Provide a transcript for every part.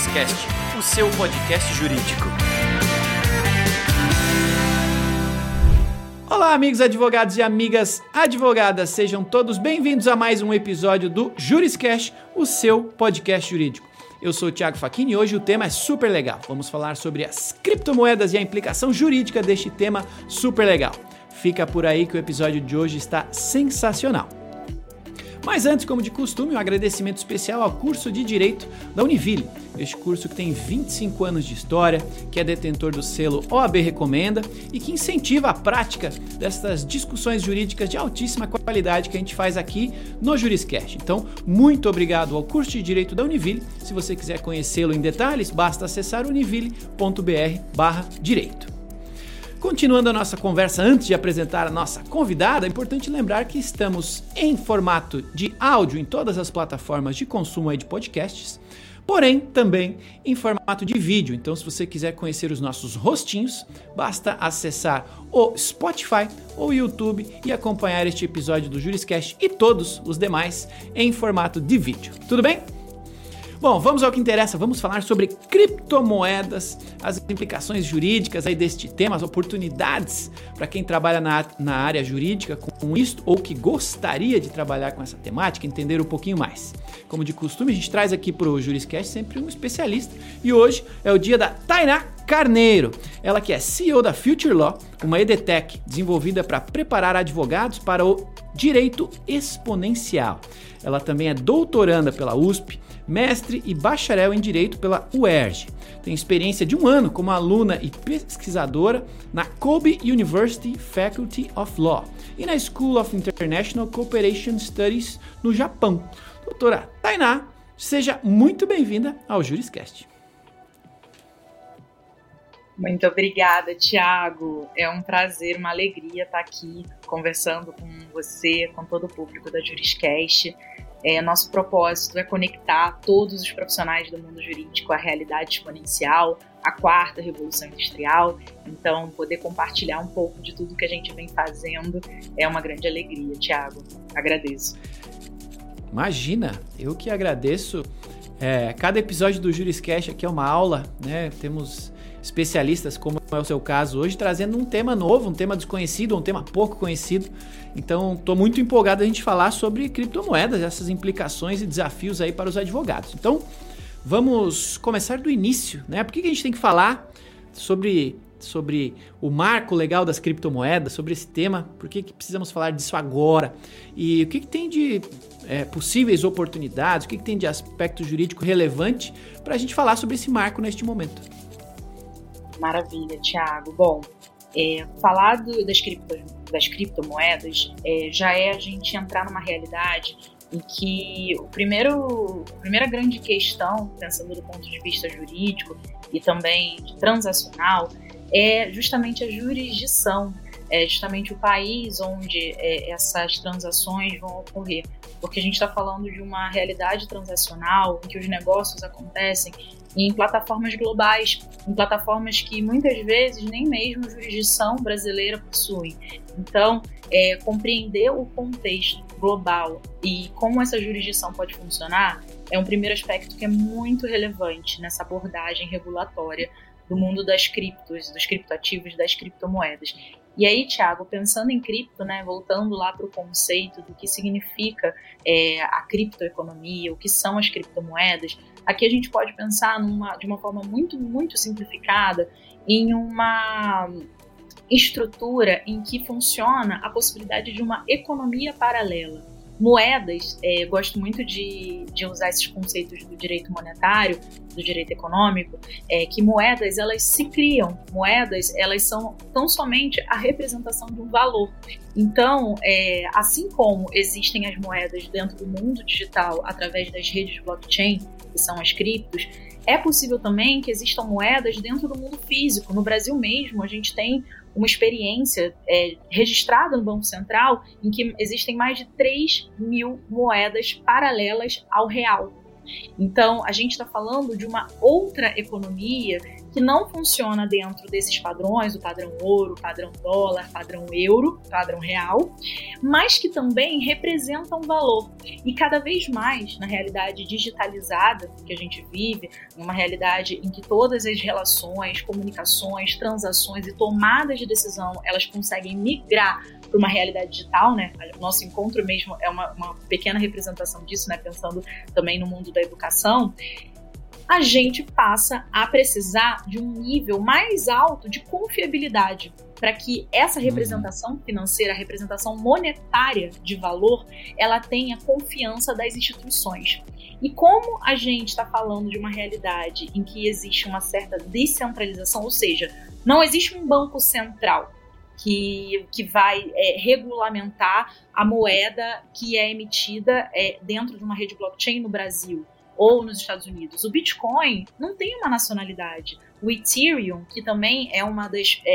Juriscast, o seu podcast jurídico. Olá, amigos advogados e amigas advogadas, sejam todos bem-vindos a mais um episódio do Juriscast, o seu podcast jurídico. Eu sou o Thiago Facchini e hoje o tema é super legal. Vamos falar sobre as criptomoedas e a implicação jurídica deste tema super legal. Fica por aí que o episódio de hoje está sensacional. Mas antes, como de costume, um agradecimento especial ao curso de Direito da Univille. Este curso que tem 25 anos de história, que é detentor do selo OAB Recomenda e que incentiva a prática dessas discussões jurídicas de altíssima qualidade que a gente faz aqui no Juriscast. Então, muito obrigado ao curso de Direito da Univille. Se você quiser conhecê-lo em detalhes, basta acessar univille.br/direito. Continuando a nossa conversa, antes de apresentar a nossa convidada, é importante lembrar que estamos em formato de áudio em todas as plataformas de consumo de podcasts, porém também em formato de vídeo. Então, se você quiser conhecer os nossos rostinhos, basta acessar o Spotify ou o YouTube e acompanhar este episódio do Juriscast e todos os demais em formato de vídeo. Tudo bem? Bom, vamos ao que interessa, vamos falar sobre criptomoedas, as implicações jurídicas aí deste tema, as oportunidades para quem trabalha na área jurídica com isto ou que gostaria de trabalhar com essa temática, entender um pouquinho mais. Como de costume, a gente traz aqui para o Juriscast sempre um especialista e hoje é o dia da Tainá Carneiro, ela que é CEO da Future Law, uma edtech desenvolvida para preparar advogados para o direito exponencial. Ela também é doutoranda pela USP, mestre e bacharel em Direito pela UERJ. Tem experiência de 1 ano como aluna e pesquisadora na Kobe University Faculty of Law e na School of International Cooperation Studies no Japão. Doutora Tainá, seja muito bem-vinda ao Juriscast. Muito obrigada, Thiago. É um prazer, uma alegria estar aqui conversando com você, com todo o público da Juriscast. Nosso propósito é conectar todos os profissionais do mundo jurídico à realidade exponencial, à quarta revolução industrial. Então, poder compartilhar um pouco de tudo que a gente vem fazendo é uma grande alegria, Thiago. Agradeço. Imagina, eu que agradeço. Cada episódio do Juriscast aqui é uma aula, né? Temos especialistas, como é o seu caso hoje, trazendo um tema novo, um tema desconhecido, um tema pouco conhecido. Então, estou muito empolgado a gente falar sobre criptomoedas, essas implicações e desafios aí para os advogados. Então, vamos começar do início, né? Por que a gente tem que falar sobre o marco legal das criptomoedas, sobre esse tema? Por que precisamos falar disso agora? E o que tem de possíveis oportunidades, o que tem de aspecto jurídico relevante para a gente falar sobre esse marco neste momento? Maravilha, Thiago. Bom, falar das criptomoedas já é a gente entrar numa realidade em que a primeira grande questão, pensando do ponto de vista jurídico e também transacional, é justamente a jurisdição, é justamente o país onde essas transações vão ocorrer. Porque a gente está falando de uma realidade transacional em que os negócios acontecem em plataformas globais, em plataformas que muitas vezes nem mesmo a jurisdição brasileira possui. Então, compreender o contexto global e como essa jurisdição pode funcionar é um primeiro aspecto que é muito relevante nessa abordagem regulatória do mundo das criptos, dos criptoativos, das criptomoedas. E aí, Thiago, pensando em cripto, né, voltando lá para o conceito do que significa a criptoeconomia, o que são as criptomoedas, aqui a gente pode pensar de uma forma muito, muito simplificada em uma estrutura em que funciona a possibilidade de uma economia paralela. Moedas, gosto muito de usar esses conceitos do direito monetário, do direito econômico, que moedas elas se criam, moedas elas são tão somente a representação de um valor. Então, assim como existem as moedas dentro do mundo digital através das redes blockchain, que são as criptos, é possível também que existam moedas dentro do mundo físico. No Brasil mesmo, a gente tem uma experiência registrada no Banco Central em que existem mais de 3 mil moedas paralelas ao real. Então, a gente está falando de uma outra economia que não funciona dentro desses padrões, o padrão ouro, padrão dólar, padrão euro, padrão real, mas que também representam valor. E cada vez mais, na realidade digitalizada que a gente vive, uma realidade em que todas as relações, comunicações, transações e tomadas de decisão, elas conseguem migrar para uma realidade digital, né? O nosso encontro mesmo é uma pequena representação disso, né? Pensando também no mundo da educação, a gente passa a precisar de um nível mais alto de confiabilidade para que essa representação financeira, a representação monetária de valor, ela tenha confiança das instituições. E como a gente está falando de uma realidade em que existe uma certa descentralização, ou seja, não existe um banco central que vai regulamentar a moeda que é emitida dentro de uma rede blockchain no Brasil ou nos Estados Unidos. O Bitcoin não tem uma nacionalidade. O Ethereum, que também é uma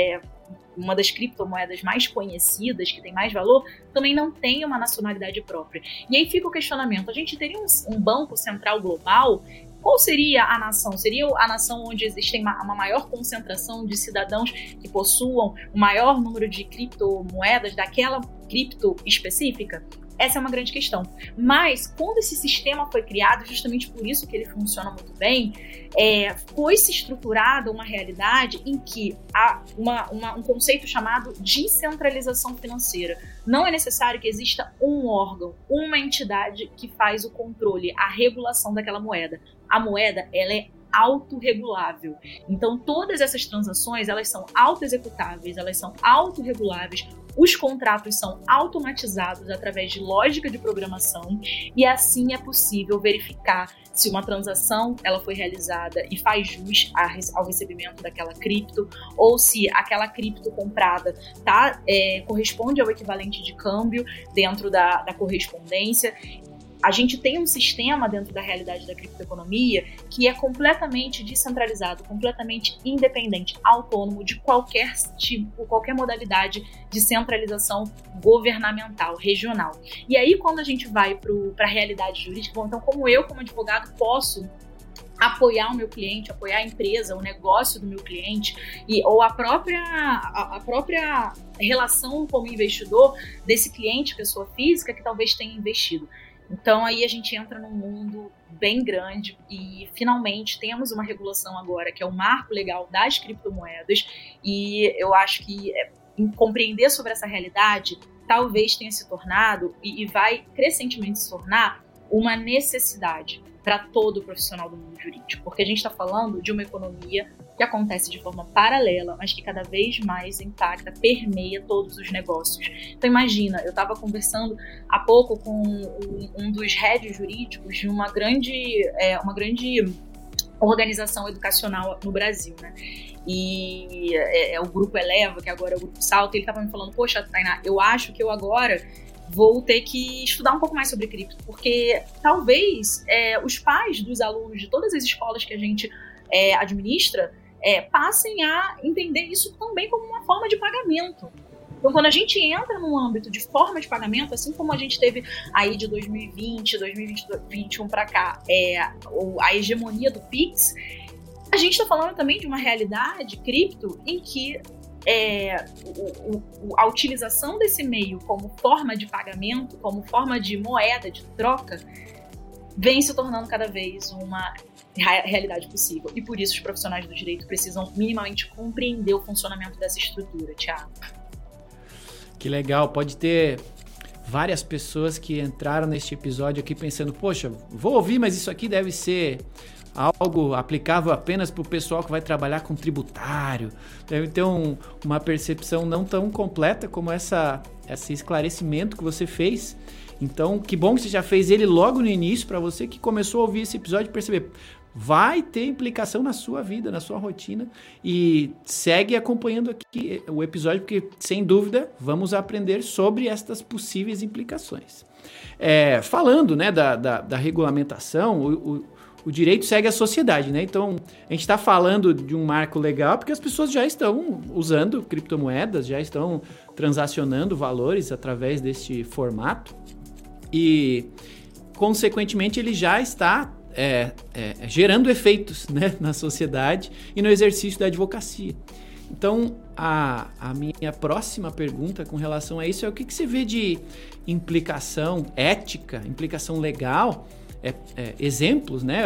das criptomoedas mais conhecidas, que tem mais valor, também não tem uma nacionalidade própria. E aí fica o questionamento, a gente teria um banco central global? Qual seria a nação? Seria a nação onde existe uma maior concentração de cidadãos que possuam o maior número de criptomoedas daquela cripto específica? Essa é uma grande questão. Mas, quando esse sistema foi criado, justamente por isso que ele funciona muito bem, foi-se estruturada uma realidade em que há um conceito chamado descentralização financeira. Não é necessário que exista um órgão, uma entidade que faz o controle, a regulação daquela moeda. A moeda, ela é autorregulável. Então, todas essas transações, elas são auto-executáveis, elas são autorreguláveis, os contratos são automatizados através de lógica de programação e assim é possível verificar se uma transação ela foi realizada e faz jus ao recebimento daquela cripto, ou se aquela cripto comprada corresponde ao equivalente de câmbio dentro da correspondência. A gente tem um sistema dentro da realidade da criptoeconomia que é completamente descentralizado, completamente independente, autônomo de qualquer tipo, qualquer modalidade de centralização governamental, regional. E aí, quando a gente vai para a realidade jurídica, bom, então como eu, como advogado, posso apoiar o meu cliente, apoiar a empresa, o negócio do meu cliente, ou a própria relação como investidor desse cliente, pessoa física, que talvez tenha investido. Então aí a gente entra num mundo bem grande e finalmente temos uma regulação agora que é o marco legal das criptomoedas, e eu acho que compreender sobre essa realidade talvez tenha se tornado e vai crescentemente se tornar uma necessidade para todo profissional do mundo jurídico, porque a gente está falando de uma economia que acontece de forma paralela, mas que cada vez mais impacta, permeia todos os negócios. Então imagina, eu estava conversando há pouco com um dos heads jurídicos de uma grande organização educacional no Brasil, né? E é o Grupo Eleva, que agora é o Grupo Salto, e ele estava me falando, poxa, Tainá, eu acho que eu agora vou ter que estudar um pouco mais sobre cripto, porque talvez os pais dos alunos de todas as escolas que a gente administra passem a entender isso também como uma forma de pagamento. Então, quando a gente entra num âmbito de forma de pagamento, assim como a gente teve aí de 2020, 2021 para cá, a hegemonia do Pix, a gente está falando também de uma realidade cripto em que a utilização desse meio como forma de pagamento, como forma de moeda, de troca, vem se tornando cada vez uma realidade possível. E por isso os profissionais do direito precisam minimamente compreender o funcionamento dessa estrutura, Thiago. Que legal, pode ter várias pessoas que entraram neste episódio aqui pensando, poxa, vou ouvir, mas isso aqui deve ser algo aplicável apenas para o pessoal que vai trabalhar com tributário, deve ter uma percepção não tão completa como esse esclarecimento que você fez. Então, que bom que você já fez ele logo no início, para você que começou a ouvir esse episódio perceber, vai ter implicação na sua vida, na sua rotina, e segue acompanhando aqui o episódio, porque sem dúvida vamos aprender sobre estas possíveis implicações. Falando, né, da regulamentação, o direito segue a sociedade, né? Então, a gente está falando de um marco legal porque as pessoas já estão usando criptomoedas, já estão transacionando valores através deste formato e, consequentemente, ele já está gerando efeitos, né, na sociedade e no exercício da advocacia. Então, a minha próxima pergunta com relação a isso é o que você vê de implicação ética, implicação legal, exemplos, né,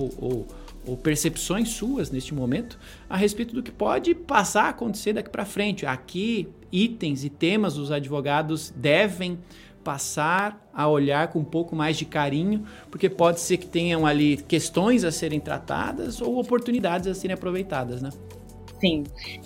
ou percepções suas neste momento a respeito do que pode passar a acontecer daqui para frente. Aqui, itens e temas os advogados devem passar a olhar com um pouco mais de carinho, porque pode ser que tenham ali questões a serem tratadas ou oportunidades a serem aproveitadas, né? Sim.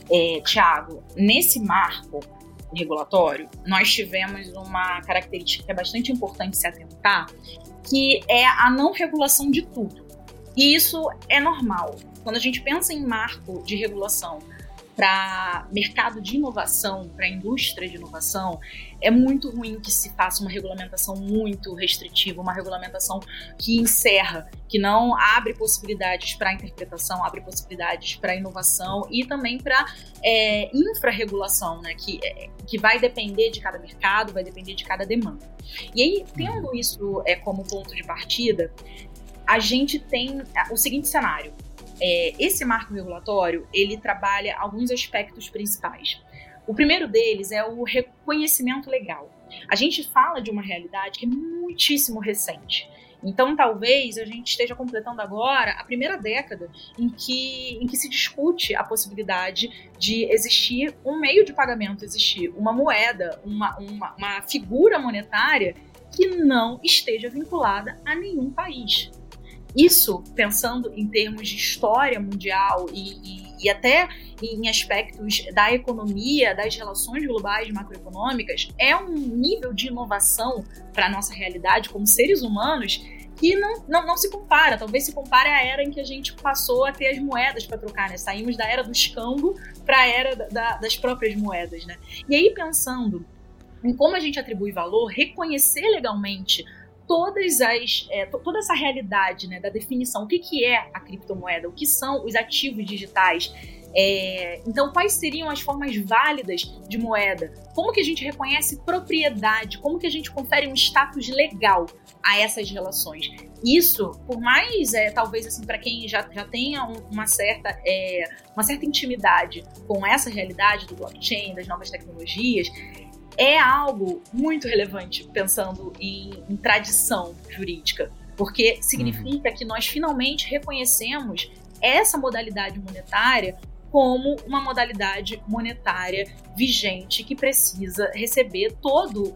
Thiago, nesse marco regulatório, nós tivemos uma característica que é bastante importante se atentar, que é a não regulação de tudo. E isso é normal. Quando a gente pensa em marco de regulação para mercado de inovação, para a indústria de inovação, é muito ruim que se faça uma regulamentação muito restritiva, uma regulamentação que encerra, que não abre possibilidades para interpretação, abre possibilidades para inovação e também para infrarregulação, né, que vai depender de cada mercado, vai depender de cada demanda. E aí, tendo isso como ponto de partida, a gente tem o seguinte cenário. Esse marco regulatório, ele trabalha alguns aspectos principais. O primeiro deles é o reconhecimento legal. A gente fala de uma realidade que é muitíssimo recente. Então, talvez a gente esteja completando agora a primeira década em que se discute a possibilidade de existir um meio de pagamento, existir uma moeda, uma figura monetária que não esteja vinculada a nenhum país. Isso, pensando em termos de história mundial e até em aspectos da economia, das relações globais macroeconômicas, é um nível de inovação para a nossa realidade como seres humanos que não se compara. Talvez se compare à era em que a gente passou a ter as moedas para trocar, né? Saímos da era do escambo para a era das próprias moedas, né? E aí, pensando em como a gente atribui valor, reconhecer legalmente toda essa realidade, né, da definição, o que é a criptomoeda, o que são os ativos digitais, então quais seriam as formas válidas de moeda, como que a gente reconhece propriedade, como que a gente confere um status legal a essas relações. Isso, por mais, talvez assim, para quem já tenha uma certa intimidade com essa realidade do blockchain, das novas tecnologias, é algo muito relevante pensando em tradição jurídica, porque significa que nós finalmente reconhecemos essa modalidade monetária como uma modalidade monetária vigente que precisa receber todo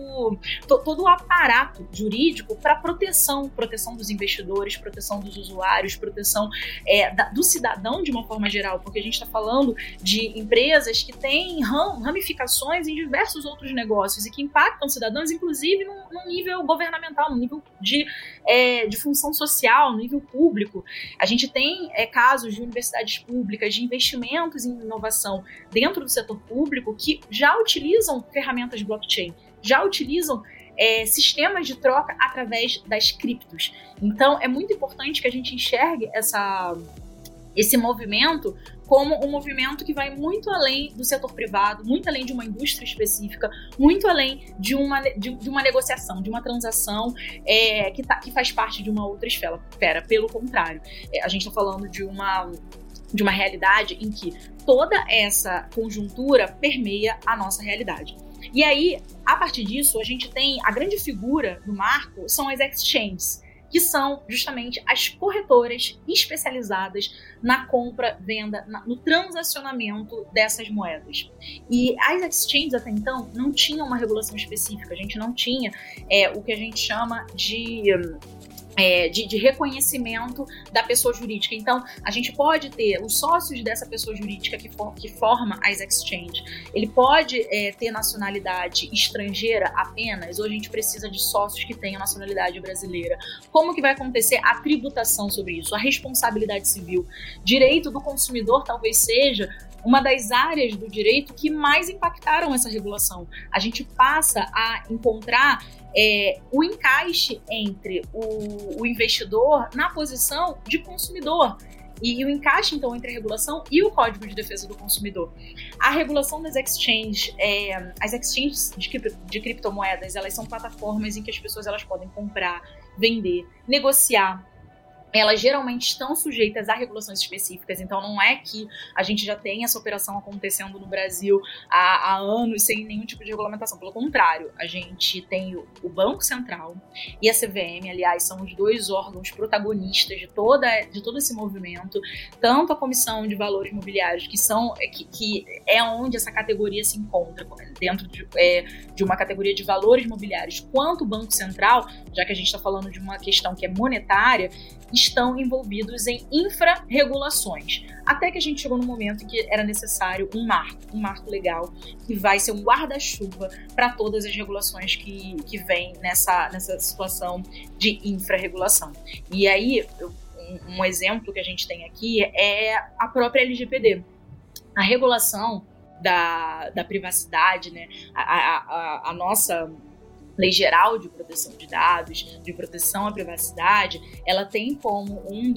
o aparato jurídico para proteção dos investidores, proteção dos usuários, proteção do cidadão de uma forma geral, porque a gente está falando de empresas que têm ramificações em diversos outros negócios e que impactam cidadãos, inclusive num nível governamental, num nível de função social, no nível público. A gente tem casos de universidades públicas, de investimentos em inovação dentro do setor público que já utilizam ferramentas de blockchain, já utilizam sistemas de troca através das criptos. Então, é muito importante que a gente enxergue esse movimento como um movimento que vai muito além do setor privado, muito além de uma indústria específica, muito além de uma negociação, de uma transação que faz parte de uma outra esfera. Pelo contrário, a gente está falando de uma realidade em que toda essa conjuntura permeia a nossa realidade. E aí, a partir disso, a gente tem a grande figura do marco, são as exchanges, que são justamente as corretoras especializadas na compra, venda, no transacionamento dessas moedas. E as exchanges, até então, não tinham uma regulação específica, a gente não tinha o que a gente chama de reconhecimento da pessoa jurídica. Então, a gente pode ter os sócios dessa pessoa jurídica que forma as exchanges. Ele pode ter nacionalidade estrangeira apenas, ou a gente precisa de sócios que tenham nacionalidade brasileira. Como que vai acontecer a tributação sobre isso? A responsabilidade civil. Direito do consumidor talvez seja uma das áreas do direito que mais impactaram essa regulação. A gente passa a encontrar o encaixe entre o investidor na posição de consumidor e o encaixe, então, entre a regulação e o Código de Defesa do Consumidor. A regulação das exchanges, as exchanges de criptomoedas, elas são plataformas em que as pessoas elas podem comprar, vender, negociar elas geralmente estão sujeitas a regulações específicas, então não é que a gente já tem essa operação acontecendo no Brasil há anos sem nenhum tipo de regulamentação. Pelo contrário, a gente tem o Banco Central e a CVM, aliás, são os dois órgãos protagonistas de todo esse movimento, tanto a Comissão de Valores Mobiliários, que é onde essa categoria se encontra, dentro de uma categoria de valores mobiliários, quanto o Banco Central, já que a gente está falando de uma questão que é monetária, estão envolvidos em infrarregulações. Até que a gente chegou no momento em que era necessário um marco legal, que vai ser um guarda-chuva para todas as regulações que vêm nessa situação de infrarregulação. E aí, um exemplo que a gente tem aqui é a própria LGPD. A regulação da privacidade, né? A nossa Lei Geral de Proteção de Dados, de proteção à privacidade, ela tem como um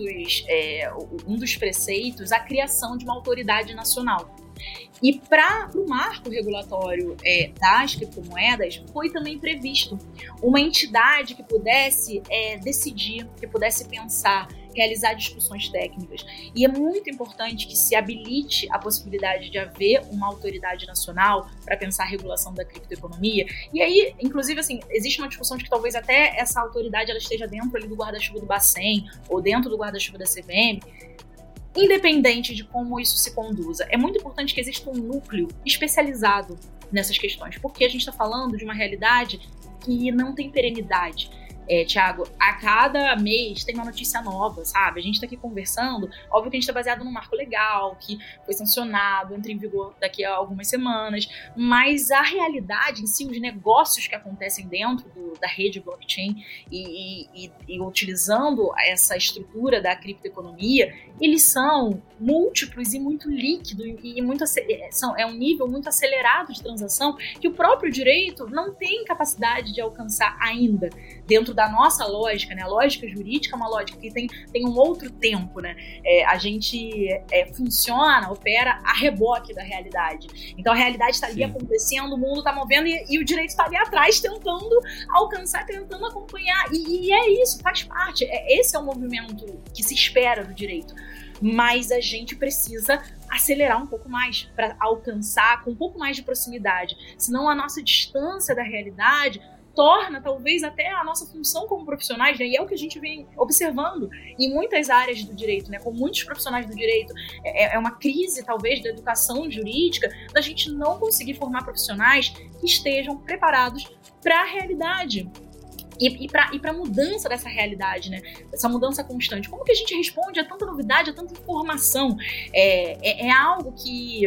dos preceitos a criação de uma autoridade nacional. E para o marco regulatório das criptomoedas, foi também previsto uma entidade que pudesse decidir, que pudesse pensar, realizar discussões técnicas. E é muito importante que se habilite a possibilidade de haver uma autoridade nacional para pensar a regulação da criptoeconomia. E aí, inclusive, assim, existe uma discussão de que talvez até essa autoridade ela esteja dentro ali do guarda-chuva do Bacen ou dentro do guarda-chuva da CVM. Independente de como isso se conduza, é muito importante que exista um núcleo especializado nessas questões, porque a gente está falando de uma realidade que não tem perenidade. Thiago, a cada mês tem uma notícia nova, sabe? A gente tá aqui conversando, óbvio que a gente tá baseado num marco legal, que foi sancionado, entra em vigor daqui a algumas semanas, mas a realidade em si, os negócios que acontecem dentro da rede blockchain e utilizando essa estrutura da criptoeconomia, eles são múltiplos e muito líquidos e é um nível muito acelerado de transação que o próprio direito não tem capacidade de alcançar ainda, dentro da nossa lógica, né? A lógica jurídica é uma lógica que tem um outro tempo, né? A gente funciona, opera a reboque da realidade. Então a realidade está ali acontecendo, o mundo está movendo e o direito está ali atrás tentando alcançar, tentando acompanhar. E é isso, faz parte. Esse é o movimento que se espera do direito. Mas a gente precisa acelerar um pouco mais para alcançar com um pouco mais de proximidade. Senão a nossa distância da realidade torna talvez até a nossa função como profissionais, né? E é o que a gente vem observando em muitas áreas do direito, né? Com muitos profissionais do direito, é uma crise talvez da educação jurídica, da gente não conseguir formar profissionais que estejam preparados para a realidade e para a mudança dessa realidade, né? Essa mudança constante. Como que a gente responde a tanta novidade, a tanta informação? É algo que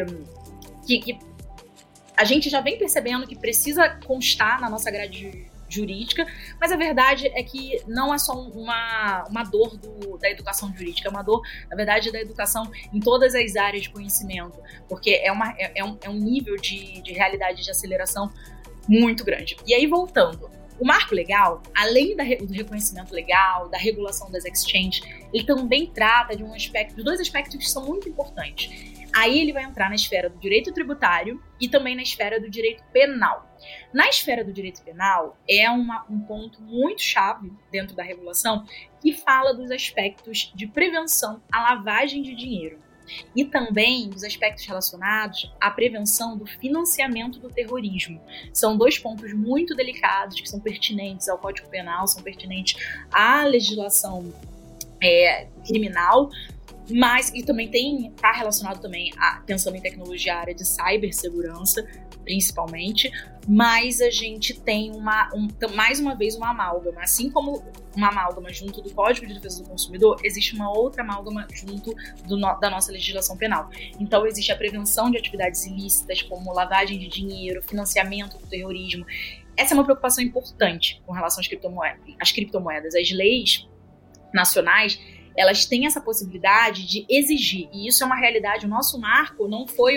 a gente já vem percebendo que precisa constar na nossa grade jurídica, mas a verdade é que não é só uma dor da educação jurídica, é uma dor, na verdade, da educação em todas as áreas de conhecimento, porque é um nível de realidade de aceleração muito grande. E aí, voltando, o marco legal, além do reconhecimento legal, da regulação das exchanges, ele também trata de dois aspectos que são muito importantes. Aí ele vai entrar na esfera do direito tributário e também na esfera do direito penal. Na esfera do direito penal, é um ponto muito chave dentro da regulação que fala dos aspectos de prevenção à lavagem de dinheiro e também dos aspectos relacionados à prevenção do financiamento do terrorismo. São dois pontos muito delicados que são pertinentes ao Código Penal, são pertinentes à legislação criminal, mas e também está relacionado também pensando em tecnologia, área de cibersegurança, principalmente, mas a gente tem mais uma vez uma amálgama, assim como uma amálgama junto do Código de Defesa do Consumidor, existe uma outra amálgama junto da nossa legislação penal. Então existe a prevenção de atividades ilícitas, como lavagem de dinheiro, financiamento do terrorismo. Essa é uma preocupação importante com relação às criptomoedas. As leis nacionais, elas têm essa possibilidade de exigir, e isso é uma realidade. O nosso marco não foi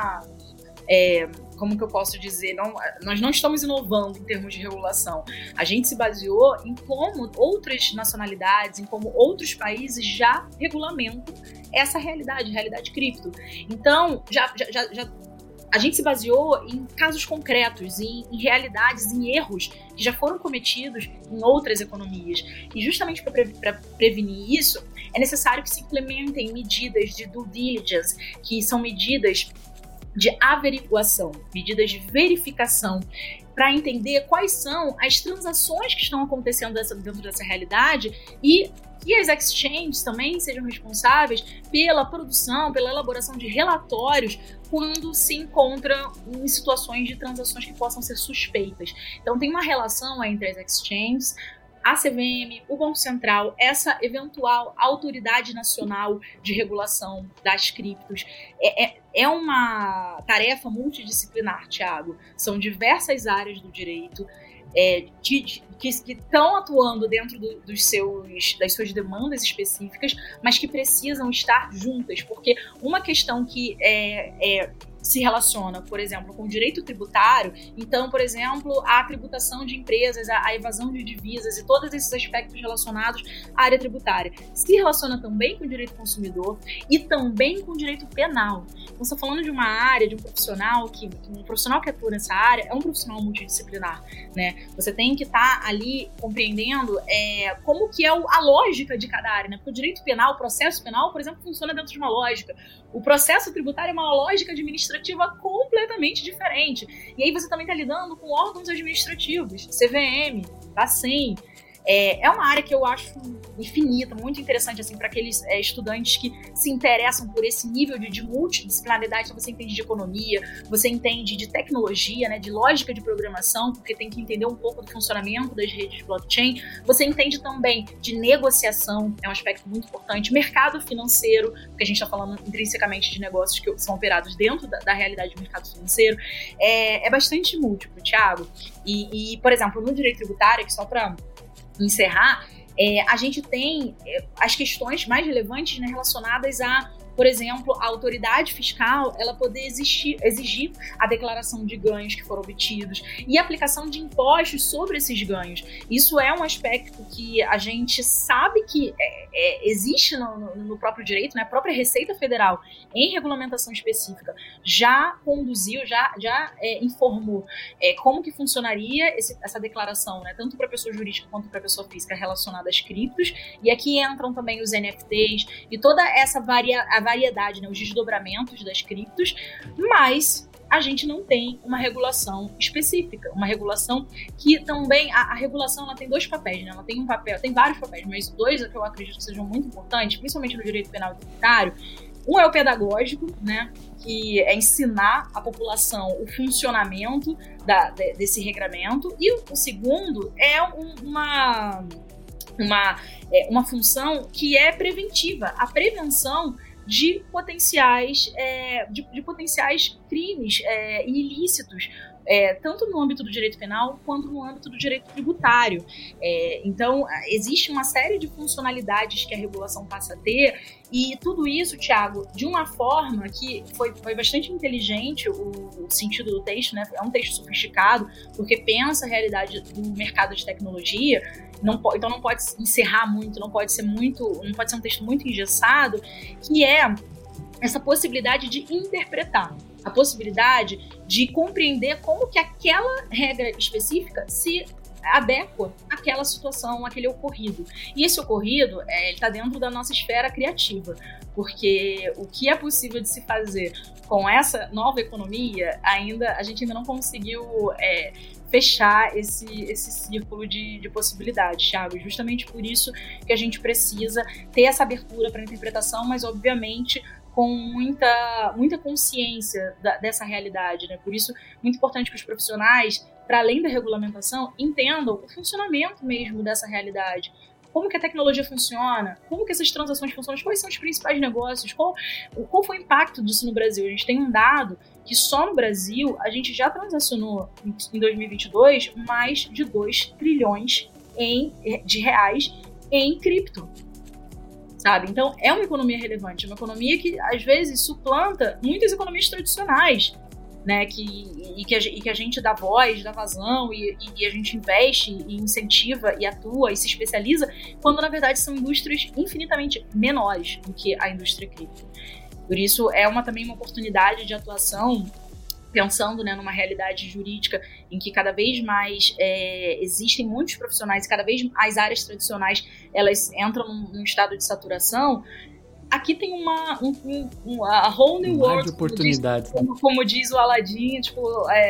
como que eu posso dizer, nós não estamos inovando em termos de regulação. A gente se baseou em como outras nacionalidades, em como outros países já regulamentam essa realidade cripto. Então, já a gente se baseou em casos concretos, em realidades, em erros que já foram cometidos em outras economias. E justamente para prevenir isso, é necessário que se implementem medidas de due diligence, que são medidas de averiguação, medidas de verificação, para entender quais são as transações que estão acontecendo dentro dessa realidade e que as exchanges também sejam responsáveis pela produção, pela elaboração de relatórios quando se encontra em situações de transações que possam ser suspeitas. Então tem uma relação entre as exchanges, a CVM, o Banco Central, essa eventual autoridade nacional de regulação das criptos. É uma tarefa multidisciplinar, Thiago. São diversas áreas do direito que estão atuando dentro das suas demandas específicas, mas que precisam estar juntas, porque uma questão que se relaciona, por exemplo, com o direito tributário, então, por exemplo, a tributação de empresas, a evasão de divisas e todos esses aspectos relacionados à área tributária, se relaciona também com o direito consumidor e também com o direito penal. Então, você está falando de uma área, de um profissional que atua nessa área, é um profissional multidisciplinar, né? Você tem que estar ali compreendendo como que é a lógica de cada área, né? Porque o direito penal, o processo penal, por exemplo, funciona dentro de uma lógica. O processo tributário é uma lógica administrativa completamente diferente. E aí você também está lidando com órgãos administrativos, CVM, Bacen. É uma área que eu acho infinita, muito interessante assim, para aqueles estudantes que se interessam por esse nível de multidisciplinaridade. Então você entende de economia, você entende de tecnologia, né, de lógica de programação, porque tem que entender um pouco do funcionamento das redes de blockchain. Você entende também de negociação, é um aspecto muito importante. Mercado financeiro, porque a gente está falando intrinsecamente de negócios que são operados dentro da realidade do mercado financeiro. É bastante múltiplo, Thiago. E, por exemplo, no direito tributário, que só para encerrar, a gente tem as questões mais relevantes, né, relacionadas a, por exemplo, a autoridade fiscal ela poder exigir a declaração de ganhos que foram obtidos e a aplicação de impostos sobre esses ganhos. Isso é um aspecto que a gente sabe que existe no próprio direito, né? A própria Receita Federal, em regulamentação específica, já conduziu, já informou como que funcionaria essa declaração, né? Tanto para a pessoa jurídica quanto para a pessoa física relacionada às criptos. E aqui entram também os NFTs e toda essa variedade, né, os desdobramentos das criptos, mas a gente não tem uma regulação específica, uma regulação que também, a regulação ela tem dois papéis, né? Ela tem tem vários papéis, mas dois que eu acredito que sejam muito importantes, principalmente no direito penal e tributário. Um é o pedagógico, né, que é ensinar a população o funcionamento desse regramento, e o segundo é uma função que é preventiva, a prevenção de potenciais crimes ilícitos, tanto no âmbito do direito penal quanto no âmbito do direito tributário. Então, existe uma série de funcionalidades que a regulação passa a ter, e tudo isso, Thiago, de uma forma que foi bastante inteligente o sentido do texto, né? É um texto sofisticado, porque pensa a realidade do mercado de tecnologia. Então não pode encerrar muito, não pode ser um texto muito engessado, que é essa possibilidade de interpretar, a possibilidade de compreender como que aquela regra específica se adequa àquela situação, àquele ocorrido. E esse ocorrido, ele está dentro da nossa esfera criativa, porque o que é possível de se fazer com essa nova economia, a gente ainda não conseguiu fechar esse círculo de possibilidades, Thiago. Justamente por isso que a gente precisa ter essa abertura para a interpretação, mas obviamente com muita consciência dessa realidade, né? Por isso, muito importante que os profissionais, para além da regulamentação, entendam o funcionamento mesmo dessa realidade. Como que a tecnologia funciona, como que essas transações funcionam, quais são os principais negócios, qual foi o impacto disso no Brasil. A gente tem um dado que só no Brasil a gente já transacionou em 2022 mais de 2 trilhões de reais em cripto. Sabe? Então, é uma economia relevante, uma economia que, às vezes, suplanta muitas economias tradicionais, né? Que a gente dá voz, dá vazão, e a gente investe, e incentiva, e atua, e se especializa, quando, na verdade, são indústrias infinitamente menores do que a indústria cripto. Por isso, é também uma oportunidade de atuação pensando, né, numa realidade jurídica em que cada vez mais existem muitos profissionais e cada vez as áreas tradicionais elas entram num estado de saturação, aqui tem a whole new world de oportunidades, como diz o Aladdin, tipo,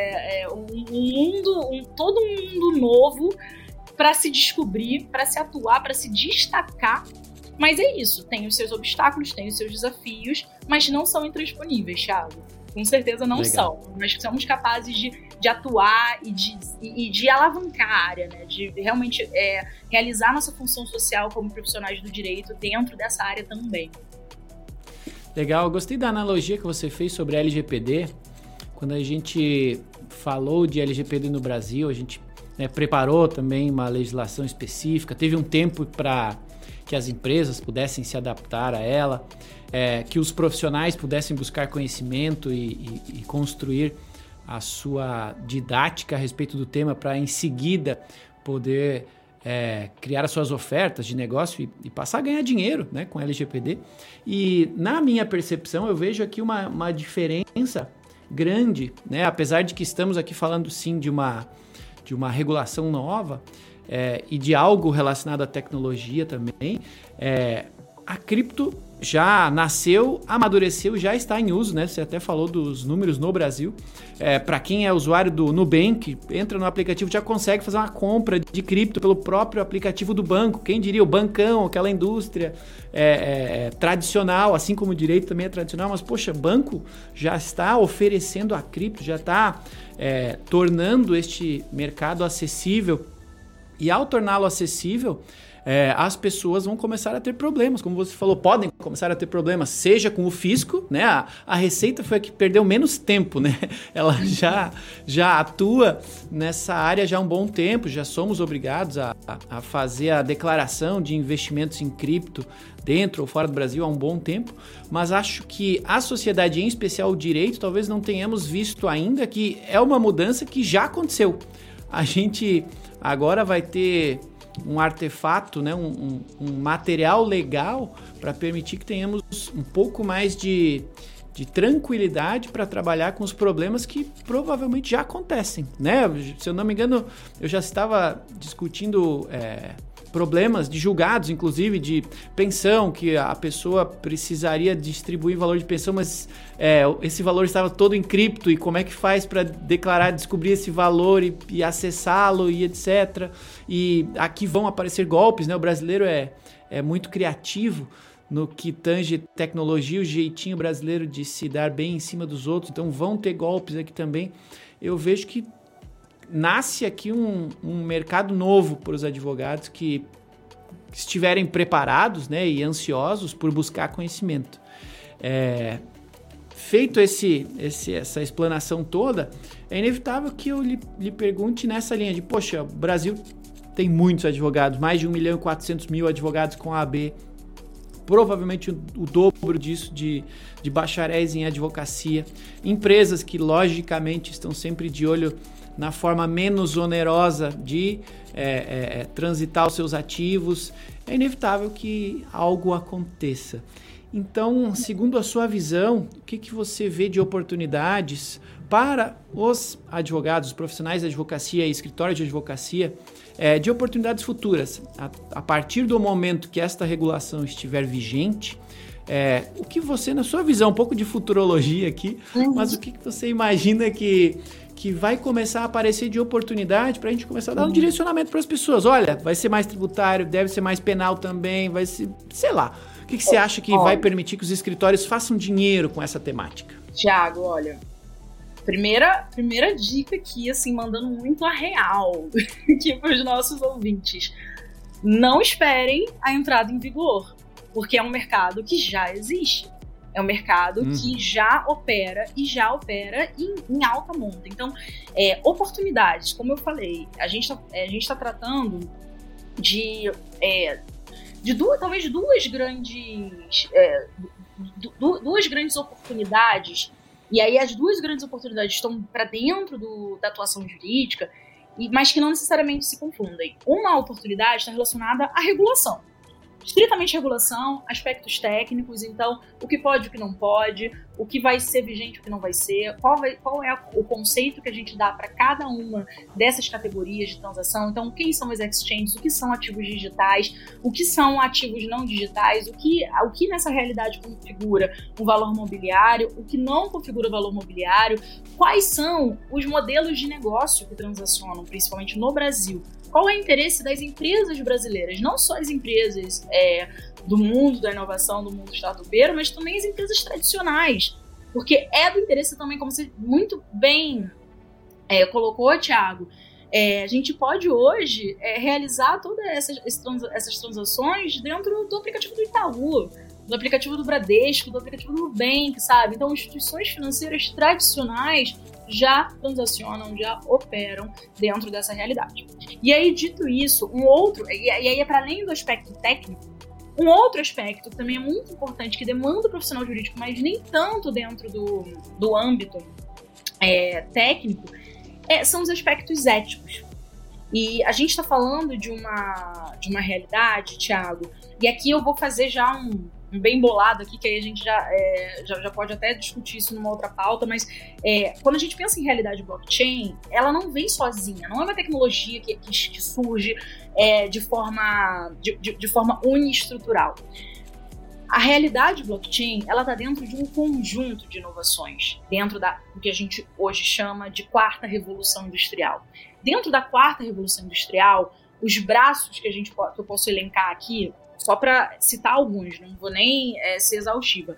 todo um mundo novo para se descobrir, para se atuar, para se destacar. Mas é isso, tem os seus obstáculos, tem os seus desafios, mas não são intransponíveis, Thiago. Com certeza não Legal. são. Nós somos capazes de atuar e de alavancar a área, né? De realmente realizar nossa função social como profissionais do direito dentro dessa área também. Legal, eu gostei da analogia que você fez sobre a LGPD. Quando a gente falou de LGPD no Brasil, a gente preparou também uma legislação específica, teve um tempo para que as empresas pudessem se adaptar a ela, que os profissionais pudessem buscar conhecimento e construir a sua didática a respeito do tema para em seguida poder criar as suas ofertas de negócio e passar a ganhar dinheiro, né, com a LGPD. E na minha percepção eu vejo aqui uma diferença grande, né, apesar de que estamos aqui falando sim de uma regulação nova, e de algo relacionado à tecnologia também, a cripto já nasceu, amadureceu, já está em uso, né? Você até falou dos números no Brasil. Para quem é usuário do Nubank, entra no aplicativo, já consegue fazer uma compra de cripto pelo próprio aplicativo do banco. Quem diria, o bancão, aquela indústria tradicional, assim como o direito também é tradicional, mas poxa, banco já está oferecendo a cripto, já está tornando este mercado acessível. E ao torná-lo acessível, as pessoas vão começar a ter problemas, como você falou, podem começar a ter problemas, seja com o fisco, né? A Receita foi a que perdeu menos tempo, né? Ela já atua nessa área já há um bom tempo, já somos obrigados a fazer a declaração de investimentos em cripto dentro ou fora do Brasil há um bom tempo, mas acho que a sociedade, em especial o direito, talvez não tenhamos visto ainda que é uma mudança que já aconteceu. A gente agora vai ter um artefato, né, um material legal para permitir que tenhamos um pouco mais de tranquilidade para trabalhar com os problemas que provavelmente já acontecem, né? Se eu não me engano, eu já estava discutindo problemas de julgados, inclusive de pensão, que a pessoa precisaria distribuir valor de pensão, mas esse valor estava todo em cripto, e como é que faz para declarar, descobrir esse valor e acessá-lo e etc. E aqui vão aparecer golpes, né? O brasileiro é muito criativo no que tange tecnologia, o jeitinho brasileiro de se dar bem em cima dos outros, então vão ter golpes aqui também. Eu vejo que nasce aqui um mercado novo para os advogados que estiverem preparados, né, e ansiosos por buscar conhecimento. Feito essa explanação toda, é inevitável que eu lhe pergunte nessa linha de, poxa, o Brasil tem muitos advogados, mais de 1.400.000 advogados com a AB, provavelmente o dobro disso de bacharéis em advocacia, empresas que logicamente estão sempre de olho na forma menos onerosa de transitar os seus ativos. É inevitável que algo aconteça. Então, segundo a sua visão, o que você vê de oportunidades para os advogados, os profissionais de advocacia e escritórios de advocacia, de oportunidades futuras, a partir do momento que esta regulação estiver vigente? O que você, na sua visão, um pouco de futurologia aqui, mas o que você imagina que vai começar a aparecer de oportunidade para a gente começar a dar um direcionamento para as pessoas? Olha, vai ser mais tributário, deve ser mais penal também, vai ser, sei lá. O que você acha que vai permitir que os escritórios façam dinheiro com essa temática? Thiago, olha, primeira dica aqui, assim, mandando muito a real aqui para os nossos ouvintes. Não esperem a entrada em vigor, porque é um mercado que já existe. É um mercado que já opera em alta monta. Então, oportunidades, como eu falei, a gente tá tratando de talvez duas grandes oportunidades, e aí as duas grandes oportunidades estão para dentro da atuação jurídica, mas que não necessariamente se confundem. Uma oportunidade está relacionada à regulação. estritamente regulação, aspectos técnicos, então o que pode, o que não pode, o que vai ser vigente, o que não vai ser, qual é o conceito que a gente dá para cada uma dessas categorias de transação. Então, quem são as exchanges, o que são ativos digitais, o que são ativos não digitais, o que nessa realidade configura um valor mobiliário, o que não configura valor mobiliário, quais são os modelos de negócio que transacionam, principalmente no Brasil. Qual é o interesse das empresas brasileiras? Não só as empresas do mundo da inovação, do mundo startupeiro, mas também as empresas tradicionais. Porque é do interesse também, como você muito bem colocou, Thiago, a gente pode hoje realizar todas essas transações dentro do aplicativo do Itaú, do aplicativo do Bradesco, do aplicativo do Nubank, sabe? Então, instituições financeiras tradicionais já transacionam, já operam dentro dessa realidade. E aí, dito isso, e aí é para além do aspecto técnico, um outro aspecto que também é muito importante, que demanda o profissional jurídico, mas nem tanto dentro do âmbito técnico, são os aspectos éticos. E a gente está falando de uma realidade, Thiago, e aqui eu vou fazer já um bem bolado aqui, que aí a gente já pode até discutir isso numa outra pauta, mas quando a gente pensa em realidade blockchain, ela não vem sozinha, não é uma tecnologia que surge de forma uniestrutural. A realidade blockchain, ela está dentro de um conjunto de inovações, dentro do que a gente hoje chama de quarta revolução industrial. Dentro da quarta revolução industrial, os braços que eu posso elencar aqui, só para citar alguns, não vou nem ser exaustiva,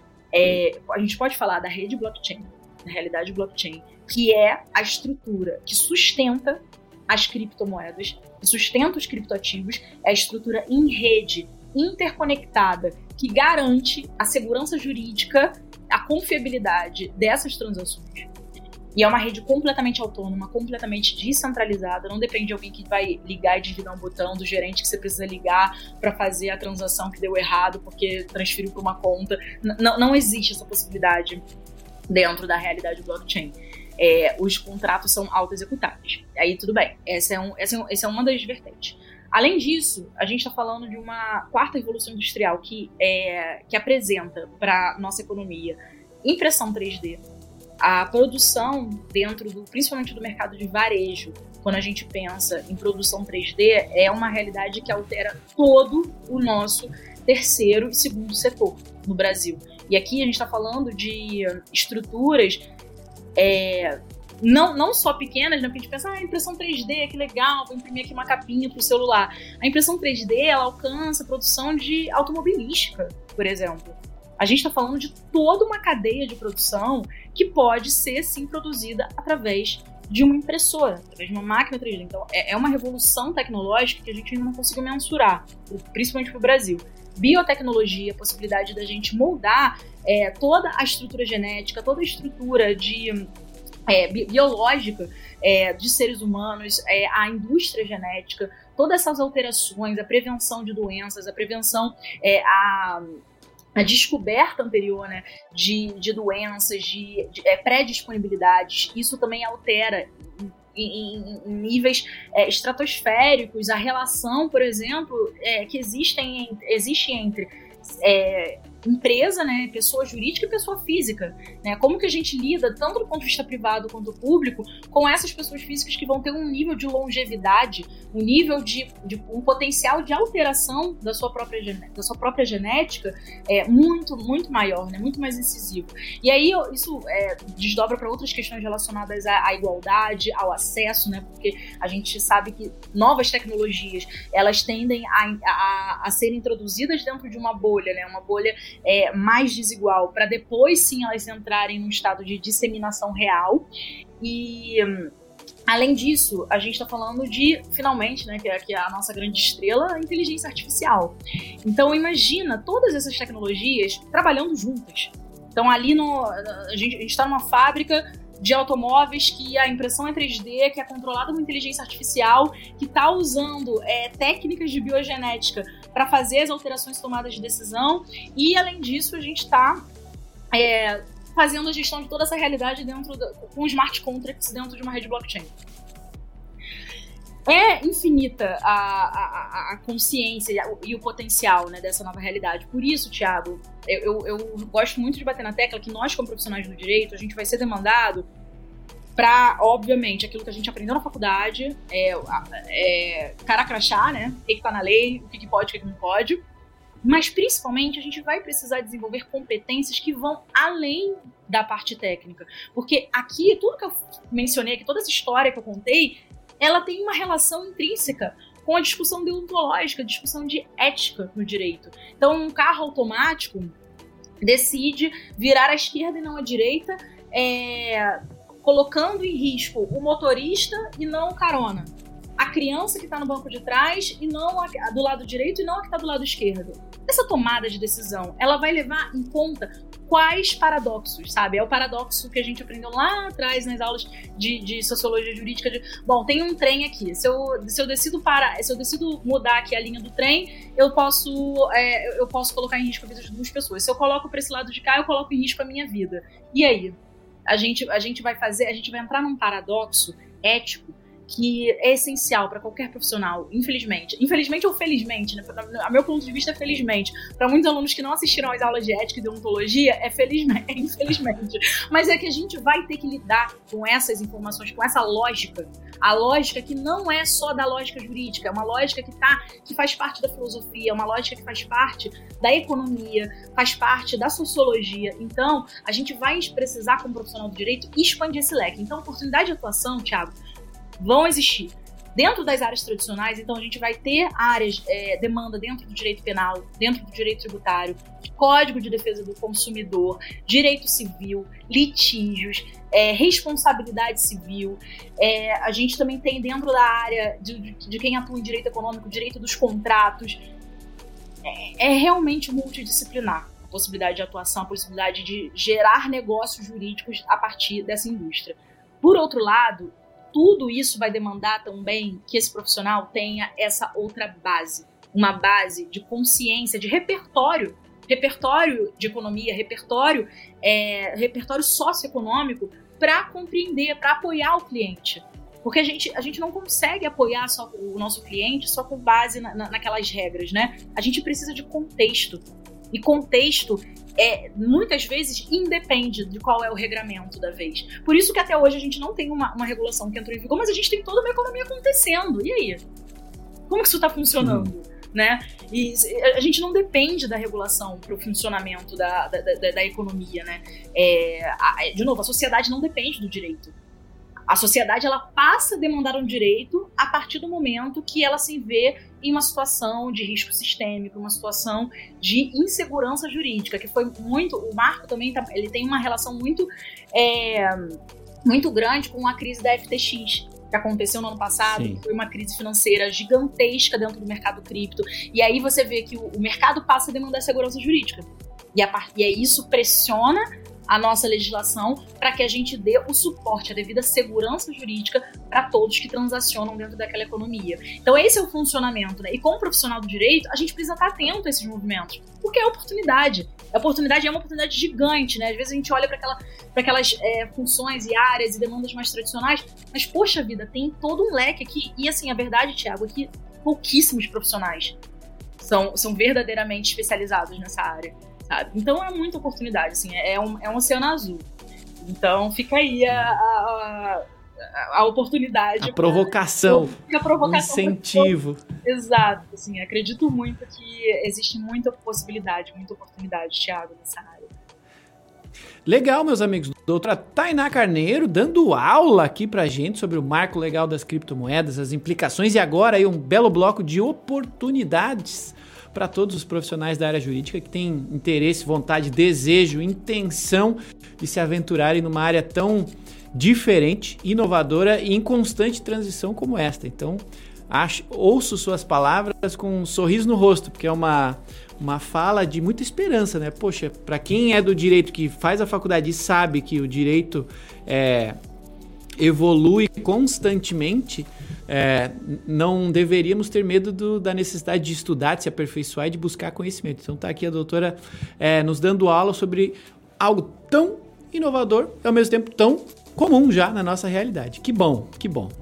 a gente pode falar da rede blockchain, da realidade blockchain, que é a estrutura que sustenta as criptomoedas, que sustenta os criptoativos, é a estrutura em rede, interconectada, que garante a segurança jurídica, a confiabilidade dessas transações. E é uma rede completamente autônoma, completamente descentralizada, não depende de alguém que vai ligar e desligar um botão, do gerente que você precisa ligar para fazer a transação que deu errado porque transferiu para uma conta. Não existe essa possibilidade dentro da realidade blockchain. Os contratos são auto-executáveis. Aí tudo bem, essa é uma das vertentes. Além disso, a gente está falando de uma quarta revolução industrial que apresenta para nossa economia impressão 3D, a produção principalmente do mercado de varejo, quando a gente pensa em produção 3D, é uma realidade que altera todo o nosso terceiro e segundo setor no Brasil. E aqui a gente está falando de estruturas não só pequenas, né? Porque a gente pensa, impressão 3D, que legal, vou imprimir aqui uma capinha para o celular. A impressão 3D, ela alcança a produção de automobilística, por exemplo. A gente está falando de toda uma cadeia de produção que pode ser, sim, produzida através de uma impressora, através de uma máquina 3D. Então, é uma revolução tecnológica que a gente ainda não conseguiu mensurar, principalmente para o Brasil. Biotecnologia, a possibilidade da gente moldar toda a estrutura genética, toda a estrutura biológica de seres humanos, a indústria genética, todas essas alterações, a prevenção de doenças, a prevenção, a descoberta anterior, né, de doenças, de pré-disponibilidades, isso também altera em níveis estratosféricos a relação, por exemplo, que existe entre empresa, né, pessoa jurídica e pessoa física, né? Como que a gente lida, tanto do ponto de vista privado quanto público, com essas pessoas físicas que vão ter um nível de longevidade, um nível um potencial de alteração da sua própria genética muito, muito maior, né? Muito mais incisivo. E aí isso desdobra para outras questões relacionadas à igualdade, ao acesso, né? Porque a gente sabe que novas tecnologias, elas tendem a serem introduzidas dentro de uma bolha, né? Uma bolha mais desigual, para depois sim elas entrarem num estado de disseminação real. E além disso, a gente está falando de, finalmente, né, que é a nossa grande estrela, a inteligência artificial. Então imagina todas essas tecnologias trabalhando juntas. Então ali a gente está numa fábrica de automóveis que a impressão é 3D, que é controlada por inteligência artificial, que está usando técnicas de biogenética para fazer as alterações tomadas de decisão, e além disso a gente está fazendo a gestão de toda essa realidade com smart contracts dentro de uma rede blockchain. É infinita a consciência e o potencial, né, dessa nova realidade. Por isso, Thiago, eu gosto muito de bater na tecla que nós, como profissionais do direito, a gente vai ser demandado para, obviamente, aquilo que a gente aprendeu na faculdade, cara crachá, né? O que tá na lei, o que pode, o que não pode. Mas, principalmente, a gente vai precisar desenvolver competências que vão além da parte técnica. Porque aqui, tudo que eu mencionei aqui, toda essa história que eu contei, ela tem uma relação intrínseca com a discussão deontológica, a discussão de ética no direito. Então, um carro automático decide virar à esquerda e não à direita, colocando em risco o motorista e não o carona. A criança que está no banco de trás e não a do lado direito e não a que está do lado esquerdo. Essa tomada de decisão, ela vai levar em conta quais paradoxos, sabe? É o paradoxo que a gente aprendeu lá atrás nas aulas de sociologia jurídica. Bom, tem um trem aqui. Se eu decido mudar aqui a linha do trem, eu posso colocar em risco a vida de duas pessoas. Se eu coloco para esse lado de cá, eu coloco em risco a minha vida. E aí? A gente vai entrar num paradoxo ético que é essencial para qualquer profissional, infelizmente ou felizmente, né? A meu ponto de vista, felizmente. Para muitos alunos que não assistiram às aulas de ética e deontologia, infelizmente. Mas é que a gente vai ter que lidar com essas informações, com essa lógica. A lógica que não é só da lógica jurídica, é uma lógica que faz parte da filosofia, é uma lógica que faz parte da economia, faz parte da sociologia. Então, a gente vai precisar, como profissional do direito, expandir esse leque. Então, oportunidade de atuação, Thiago, vão existir. Dentro das áreas tradicionais, então, a gente vai ter áreas, demanda dentro do direito penal, dentro do direito tributário, Código de Defesa do Consumidor, direito civil, litígios, responsabilidade civil. A gente também tem dentro da área de quem atua em direito econômico, direito dos contratos. É realmente multidisciplinar a possibilidade de atuação, a possibilidade de gerar negócios jurídicos a partir dessa indústria. Por outro lado, tudo isso vai demandar também que esse profissional tenha essa outra base, uma base de consciência, de repertório de economia, repertório socioeconômico para compreender, para apoiar o cliente. Porque a gente não consegue apoiar só o nosso cliente só com base naquelas regras, né? A gente precisa de contexto. E contexto muitas vezes independe de qual é o regramento da vez. Por isso que até hoje a gente não tem uma regulação que entrou em vigor, mas a gente tem toda uma economia acontecendo. E aí? Como que isso está funcionando? Né? E a gente não depende da regulação para o funcionamento da economia. Né? De novo, a sociedade não depende do direito. A sociedade ela passa a demandar um direito a partir do momento que ela se vê em uma situação de risco sistêmico, uma situação de insegurança jurídica, que foi muito... O Marco também ele tem uma relação muito grande com a crise da FTX, que aconteceu no ano passado, que foi uma crise financeira gigantesca dentro do mercado cripto. E aí você vê que o mercado passa a demandar segurança jurídica. E aí isso pressiona a nossa legislação para que a gente dê o suporte, a devida segurança jurídica para todos que transacionam dentro daquela economia. Então esse é o funcionamento, né? E como profissional do direito, a gente precisa estar atento a esses movimentos, porque é oportunidade. A oportunidade é uma oportunidade gigante, né? Às vezes a gente olha para aquelas funções e áreas e demandas mais tradicionais, mas, poxa vida, tem todo um leque aqui. E assim, a verdade, Thiago, é que pouquíssimos profissionais são verdadeiramente especializados nessa área. Sabe? Então é muita oportunidade, assim, é um oceano azul. Então fica aí a oportunidade. A provocação. O incentivo. Exato, assim, acredito muito que existe muita possibilidade, muita oportunidade, Thiago, nessa área. Legal, meus amigos. Doutora Tainá Carneiro dando aula aqui pra gente sobre o marco legal das criptomoedas, as implicações e agora aí um belo bloco de oportunidades para todos os profissionais da área jurídica que têm interesse, vontade, desejo, intenção de se aventurarem numa área tão diferente, inovadora e em constante transição como esta. Então, ouço suas palavras com um sorriso no rosto, porque é uma fala de muita esperança, né? Poxa, para quem é do direito, que faz a faculdade e sabe que o direito evolui constantemente, não deveríamos ter medo da necessidade de estudar, de se aperfeiçoar e de buscar conhecimento. Então está aqui a doutora nos dando aula sobre algo tão inovador e ao mesmo tempo tão comum já na nossa realidade. Que bom, que bom.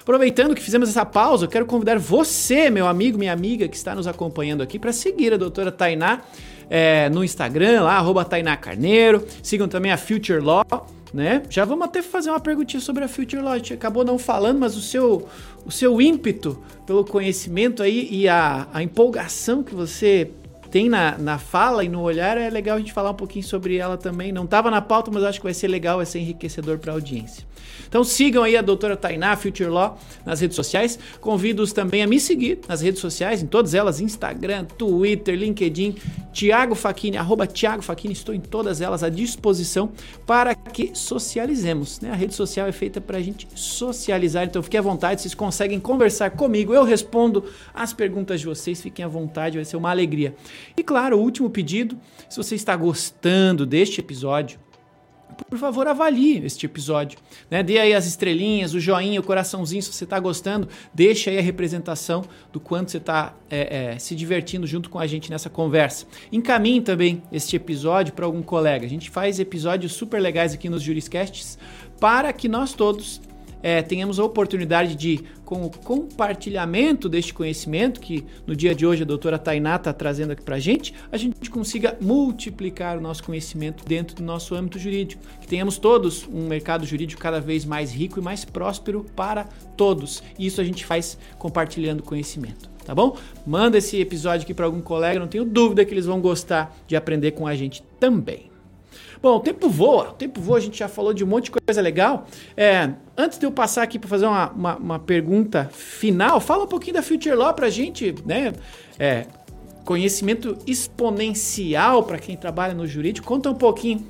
Aproveitando que fizemos essa pausa, eu quero convidar você, meu amigo, minha amiga, que está nos acompanhando aqui, para seguir a doutora Tainá no Instagram, lá, @TaináCarneiro. Sigam também a Future Law, né? Já vamos até fazer uma perguntinha sobre a Future Law. A gente acabou não falando, mas o seu ímpeto pelo conhecimento aí e a empolgação que você tem na fala e no olhar, é legal a gente falar um pouquinho sobre ela também. Não estava na pauta, mas acho que vai ser legal, vai ser enriquecedor para a audiência. Então sigam aí a doutora Tainá, Future Law, nas redes sociais. Convido-os também a me seguir nas redes sociais, em todas elas, Instagram, Twitter, LinkedIn, Thiago Facchini, @Thiago Facchini, estou em todas elas à disposição para que socializemos, né? A rede social é feita para a gente socializar, então fiquem à vontade, vocês conseguem conversar comigo, eu respondo as perguntas de vocês, fiquem à vontade, vai ser uma alegria. E claro, o último pedido, se você está gostando deste episódio, por favor, avalie este episódio, né? Dê aí as estrelinhas, o joinha, o coraçãozinho, se você está gostando, deixa aí a representação do quanto você está se divertindo junto com a gente nessa conversa. Encaminhe também este episódio para algum colega. A gente faz episódios super legais aqui nos Juriscasts para que nós todos tenhamos a oportunidade de, com o compartilhamento deste conhecimento, que no dia de hoje a doutora Tainá está trazendo aqui para a gente consiga multiplicar o nosso conhecimento dentro do nosso âmbito jurídico, que tenhamos todos um mercado jurídico cada vez mais rico e mais próspero para todos. E isso a gente faz compartilhando conhecimento, tá bom? Manda esse episódio aqui para algum colega, não tenho dúvida que eles vão gostar de aprender com a gente também. Bom, o tempo voa, a gente já falou de um monte de coisa legal. Antes de eu passar aqui para fazer uma pergunta final, fala um pouquinho da Future Law para a gente, né? Conhecimento exponencial para quem trabalha no jurídico, conta um pouquinho.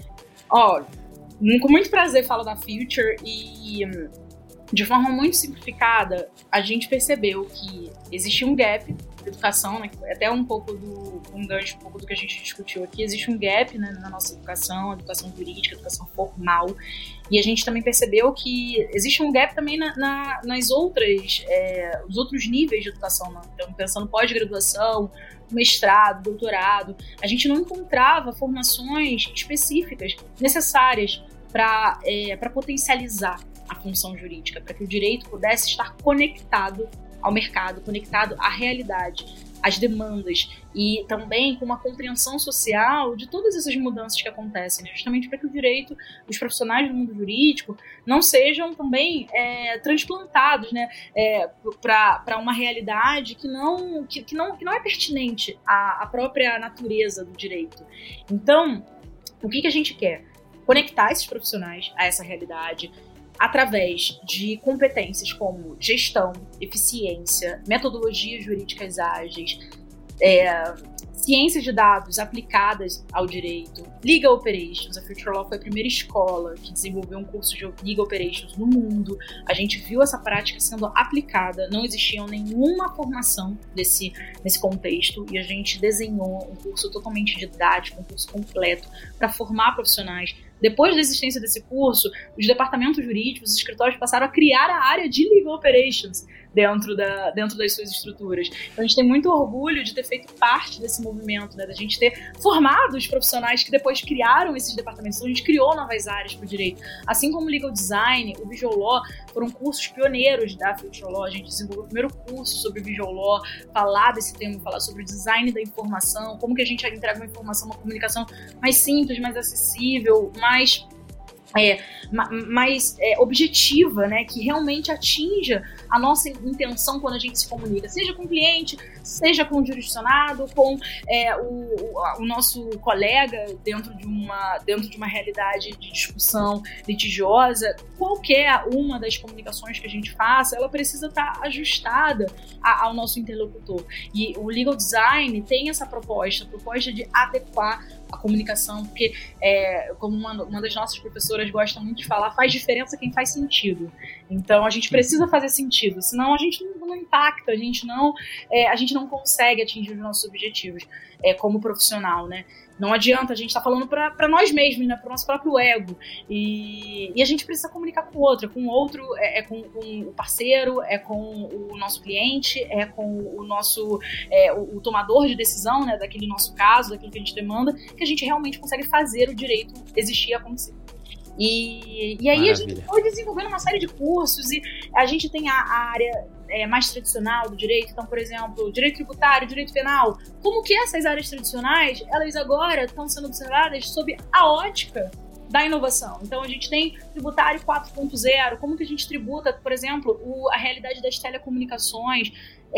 Com muito prazer falo da Future e de forma muito simplificada, a gente percebeu que existia um gap de educação, né, até um gancho um pouco do que a gente discutiu aqui, existe um gap, né, na nossa educação jurídica, educação formal, e a gente também percebeu que existe um gap também nas os outros níveis de educação, né? Então, pensando pós-graduação, mestrado, doutorado, a gente não encontrava formações específicas necessárias para potencializar a função jurídica, para que o direito pudesse estar conectado ao mercado, conectado à realidade, às demandas e também com uma compreensão social de todas essas mudanças que acontecem, né? Justamente para que o direito, os profissionais do mundo jurídico não sejam também transplantados, né, para uma realidade que não é pertinente à própria natureza do direito. Então, o que a gente quer? Conectar esses profissionais a essa realidade, através de competências como gestão, eficiência, metodologias jurídicas ágeis, ciências de dados aplicadas ao direito, Legal Operations. A Future Law foi a primeira escola que desenvolveu um curso de Legal Operations no mundo. A gente viu essa prática sendo aplicada, não existia nenhuma formação nesse contexto, e a gente desenhou um curso totalmente didático, um curso completo para formar profissionais. Depois da existência desse curso, os departamentos jurídicos, os escritórios passaram a criar a área de Legal Operations dentro das suas estruturas. Então a gente tem muito orgulho de ter feito parte desse movimento, né, da gente ter formado os profissionais que depois criaram esses departamentos. Então a gente criou novas áreas para o direito. Assim como o Legal Design, o Visual Law, foram cursos pioneiros da Future Law. A gente desenvolveu o primeiro curso sobre Visual Law, falar desse tema, falar sobre o design da informação, como que a gente entrega uma informação, uma comunicação mais simples, mais acessível, mais objetiva, né, que realmente atinja a nossa intenção quando a gente se comunica, seja com o cliente, seja com o jurisdicionado, com o nosso colega dentro de uma realidade de discussão litigiosa. Qualquer uma das comunicações que a gente faça, ela precisa estar ajustada ao nosso interlocutor. E o Legal Design tem essa proposta de adequar a comunicação, porque, como uma das nossas professoras gosta muito de falar, faz diferença quem faz sentido. Então, a gente precisa fazer sentido, senão a gente não impacta, a gente não consegue atingir os nossos objetivos como profissional, né? Não adianta, a gente estar falando para nós mesmos, né, para o nosso próprio ego. E a gente precisa comunicar com o outro, com o parceiro, com o nosso cliente, com o nosso o tomador de decisão, né, daquele nosso caso, daquilo que a gente demanda, que a gente realmente consegue fazer o direito existir e acontecer. E aí Maravilha. A gente foi desenvolvendo uma série de cursos e a gente tem a área mais tradicional do direito, então, por exemplo, direito tributário, direito penal. Como que essas áreas tradicionais, elas agora estão sendo observadas sob a ótica da inovação. Então, a gente tem tributário 4.0, como que a gente tributa, por exemplo, a realidade das telecomunicações,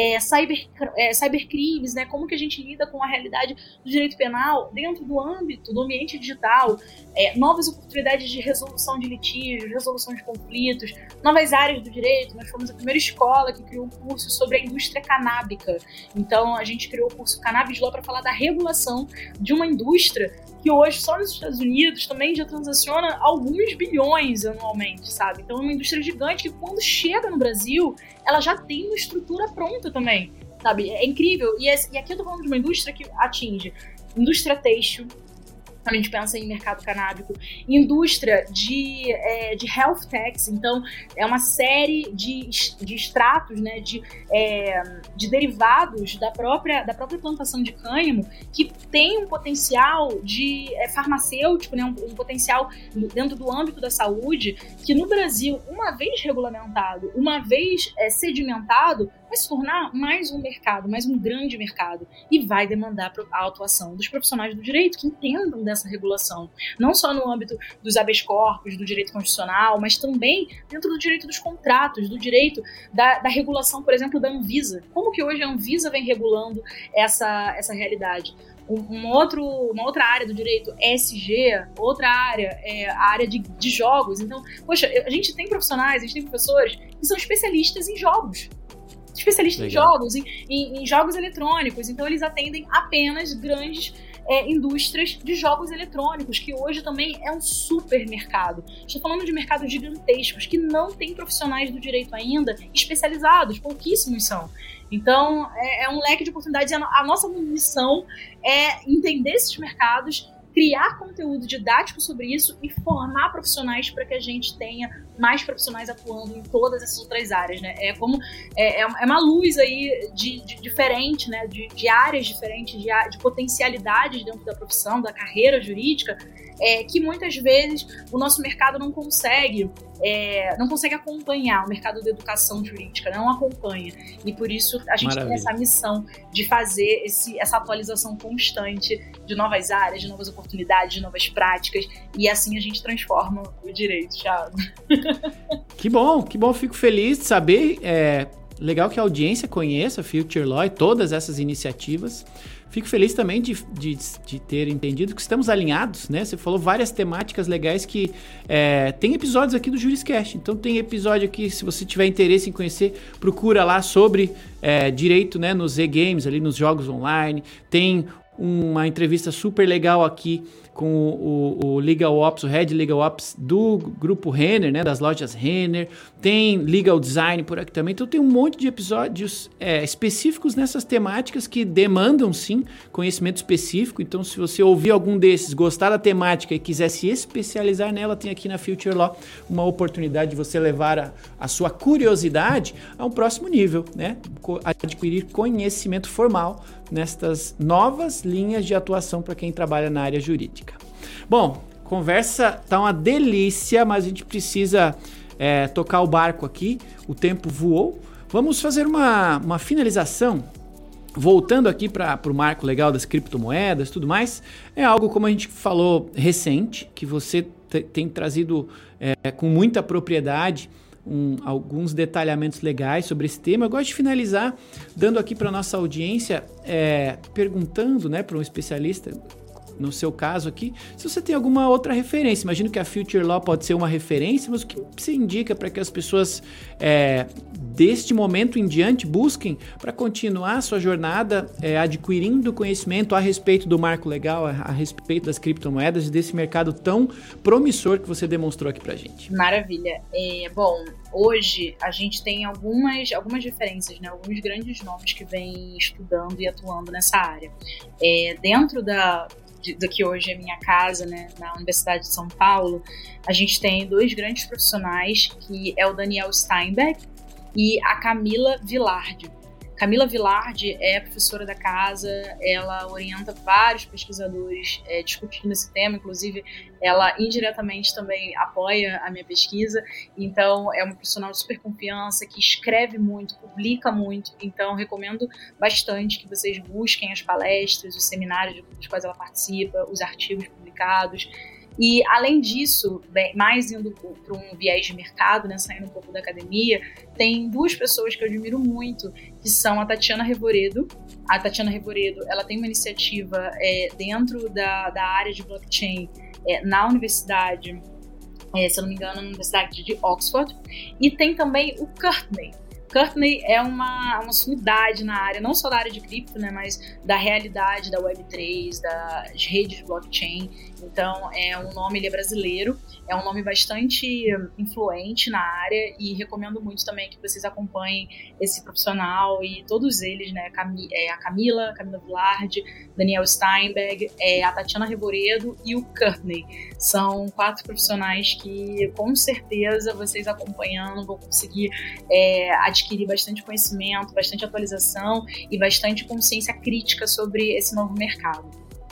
cybercrimes, né? Como que a gente lida com a realidade do direito penal dentro do âmbito do ambiente digital, novas oportunidades de resolução de litígios, resolução de conflitos, novas áreas do direito. Nós fomos a primeira escola que criou um curso sobre a indústria canábica. Então, a gente criou o curso Cannabis Law para falar da regulação de uma indústria que hoje, só nos Estados Unidos, também já transaciona alguns bilhões anualmente, sabe? Então, é uma indústria gigante que, quando chega no Brasil, ela já tem uma estrutura pronta também, sabe? É incrível. E aqui eu tô falando de uma indústria que atinge indústria têxtil, quando a gente pensa em mercado canábico, indústria de health techs, então é uma série de extratos, né, de derivados da própria plantação de cânhamo que tem um potencial de farmacêutico, né, um potencial dentro do âmbito da saúde, que no Brasil, uma vez regulamentado, uma vez sedimentado, vai se tornar mais um mercado, mais um grande mercado, e vai demandar a atuação dos profissionais do direito que entendam dessa regulação, não só no âmbito dos habeas corpus, do direito constitucional, mas também dentro do direito dos contratos, do direito da regulação, por exemplo, da Anvisa. Como que hoje a Anvisa vem regulando essa realidade? Uma outra área do direito, ESG, outra área é a área de jogos. Então, poxa, a gente tem profissionais, a gente tem professores que são especialistas em jogos. Especialistas Legal. Em jogos, em jogos eletrônicos. Então, eles atendem apenas grandes indústrias de jogos eletrônicos, que hoje também é um super mercado. Estou falando de mercados gigantescos, que não tem profissionais do direito ainda especializados, pouquíssimos são. Então, é um leque de oportunidades. A nossa missão é entender esses mercados, criar conteúdo didático sobre isso e formar profissionais para que a gente tenha mais profissionais atuando em todas essas outras áreas, né? É uma luz aí de diferente, né? De áreas diferentes, de potencialidades dentro da profissão, da carreira jurídica, que muitas vezes o nosso mercado não consegue acompanhar, o mercado da educação jurídica não acompanha, e por isso a gente tem essa missão de fazer essa atualização constante de novas áreas, de novas oportunidades, de novas práticas, e assim a gente transforma o direito, Thiago. Que bom, fico feliz de saber, legal que a audiência conheça a Future Law e todas essas iniciativas. Fico feliz também de ter entendido que estamos alinhados, né? Você falou várias temáticas legais que tem episódios aqui do Juriscast. Então tem episódio aqui, se você tiver interesse em conhecer, procura lá sobre direito, né, nos e-games, ali nos jogos online. Tem uma entrevista super legal aqui com o Legal Ops, o Head Legal Ops do grupo Renner, né, das lojas Renner. Tem Legal Design por aqui também. Então tem um monte de episódios específicos nessas temáticas que demandam, sim, conhecimento específico. Então, se você ouvir algum desses, gostar da temática e quiser se especializar nela, tem aqui na Future Law uma oportunidade de você levar a sua curiosidade a um próximo nível, né? Adquirir conhecimento formal nestas novas linhas de atuação para quem trabalha na área jurídica. Bom, conversa tá uma delícia, mas a gente precisa tocar o barco aqui, o tempo voou. Vamos fazer uma finalização, voltando aqui para o marco legal das criptomoedas e tudo mais. É algo, como a gente falou, recente, que você tem trazido com muita propriedade, alguns detalhamentos legais sobre esse tema. Eu gosto de finalizar dando aqui para nossa audiência, perguntando, né, para um especialista, no seu caso aqui, se você tem alguma outra referência. Imagino que a Future Law pode ser uma referência, mas o que você indica para que as pessoas deste momento em diante busquem para continuar a sua jornada adquirindo conhecimento a respeito do marco legal, a respeito das criptomoedas e desse mercado tão promissor que você demonstrou aqui para a gente? Maravilha. Bom, hoje a gente tem algumas referências, né? Alguns grandes nomes que vêm estudando e atuando nessa área. Dentro da que hoje é minha casa, né, na Universidade de São Paulo, a gente tem dois grandes profissionais, que é o Daniel Steinbeck e a Camila Villardi. Camila Vilardi é professora da casa, ela orienta vários pesquisadores discutindo esse tema, inclusive ela indiretamente também apoia a minha pesquisa, então é uma profissional de super confiança, que escreve muito, publica muito, então recomendo bastante que vocês busquem as palestras, os seminários dos quais ela participa, os artigos publicados. E, além disso, mais indo para um viés de mercado, né, saindo um pouco da academia, tem duas pessoas que eu admiro muito, que são a Tatiana Revoredo. A Tatiana Revoredo, ela tem uma iniciativa dentro da área de blockchain na universidade, se eu não me engano, na Universidade de Oxford. E tem também o Courtney. Courtney é uma sumidade na área, não só da área de cripto, né, mas da realidade da Web3, das redes de blockchain. Então, ele é brasileiro, é um nome bastante influente na área e recomendo muito também que vocês acompanhem esse profissional e todos eles, né, a Camila Vilardi, Daniel Steinberg, a Tatiana Revoredo e o Courtney. São 4 profissionais que, com certeza, vocês acompanhando vão conseguir adquirir bastante conhecimento, bastante atualização e bastante consciência crítica sobre esse novo mercado.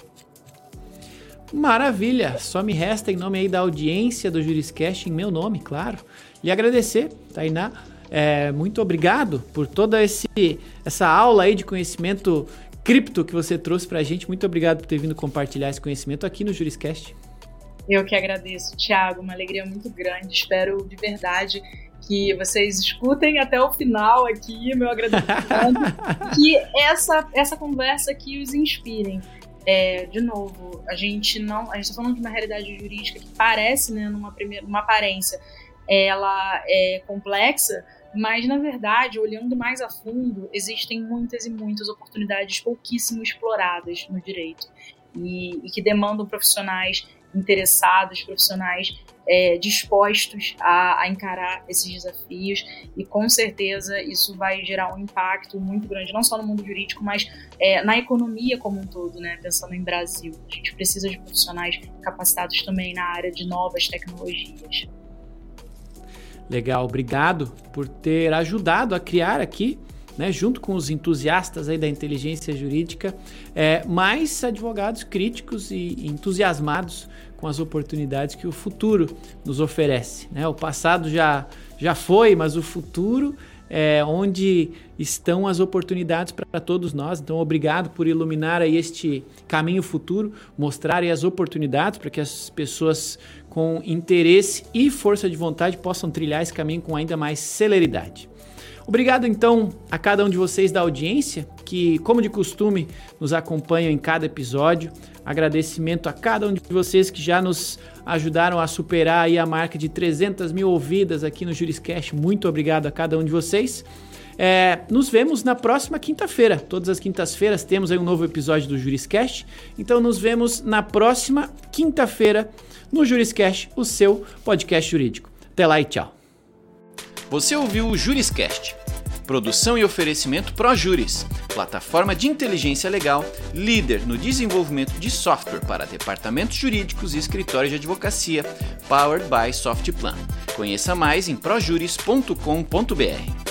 Maravilha! Só me resta, em nome aí da audiência do Juriscast, em meu nome, claro, lhe agradecer, Tainá. Muito obrigado por toda essa aula aí de conhecimento cripto que você trouxe pra gente. Muito obrigado por ter vindo compartilhar esse conhecimento aqui no Juriscast. Eu que agradeço, Thiago. Uma alegria muito grande. Espero de verdade que vocês escutem até o final aqui, meu agradecimento, que essa conversa aqui os inspirem. De novo, a gente está falando de uma realidade jurídica que parece, né, numa aparência, ela é complexa, mas, na verdade, olhando mais a fundo, existem muitas e muitas oportunidades pouquíssimo exploradas no direito e que demandam profissionais interessados, profissionais dispostos a encarar esses desafios, e com certeza isso vai gerar um impacto muito grande, não só no mundo jurídico, mas na economia como um todo, né? Pensando em Brasil. A gente precisa de profissionais capacitados também na área de novas tecnologias. Legal, obrigado por ter ajudado a criar aqui, né, junto com os entusiastas aí da inteligência jurídica, mais advogados críticos e entusiasmados com as oportunidades que o futuro nos oferece, né? O passado já foi, mas o futuro é onde estão as oportunidades para todos nós. Então, obrigado por iluminar aí este caminho futuro, mostrar aí as oportunidades para que as pessoas com interesse e força de vontade possam trilhar esse caminho com ainda mais celeridade. Obrigado, então, a cada um de vocês da audiência, que, como de costume, nos acompanham em cada episódio. Agradecimento a cada um de vocês que já nos ajudaram a superar aí a marca de 300 mil ouvidas aqui no Juriscast. Muito obrigado a cada um de vocês. Nos vemos na próxima quinta-feira. Todas as quintas-feiras temos aí um novo episódio do Juriscast. Então, nos vemos na próxima quinta-feira no Juriscast, o seu podcast jurídico. Até lá e tchau. Você ouviu o Juriscast, produção e oferecimento ProJuris, plataforma de inteligência legal, líder no desenvolvimento de software para departamentos jurídicos e escritórios de advocacia, powered by Softplan. Conheça mais em projuris.com.br.